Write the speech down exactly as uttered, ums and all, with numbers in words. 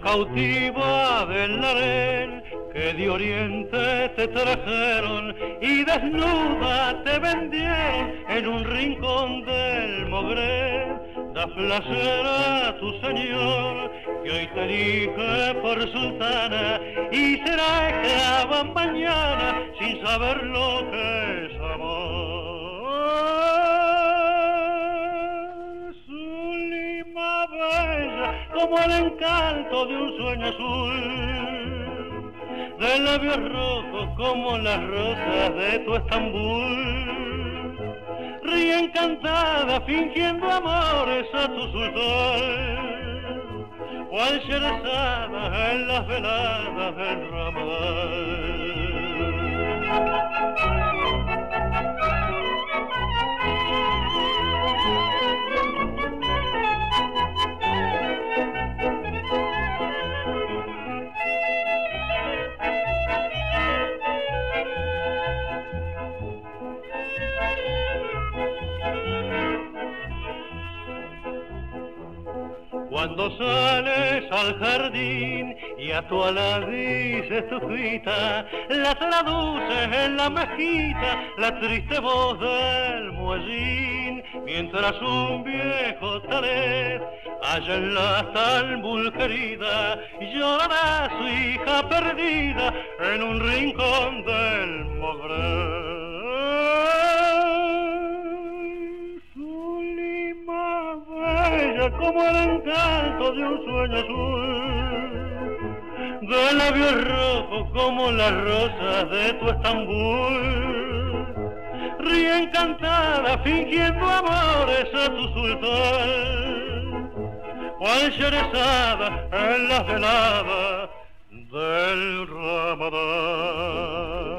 cautiva del harén que de oriente te trajeron y desnuda te vendieron en un rincón del Mogré. Da placer a tu señor que hoy te elige por sultana y será esclava mañana sin saber lo que es amor. Zulima bella como el encanto de un sueño azul, de labios rojos como las rosas de tu Estambul, ríe encantada fingiendo amores a tu sultán, cual Sherazada en las veladas del Ramadán. Cuando sales al jardín y a tu ala dices tu cita, la traduces en la mezquita, la triste voz del muezzin, mientras un viejo talet allá en la Talmud querida llorará a su hija perdida en un rincón del Mogré. Como el encanto de un sueño azul, de labios rojos como las rosas de tu Estambul, ríe encantada fingiendo amores a tu sultán, cual Sherazada en las veladas del Ramadán.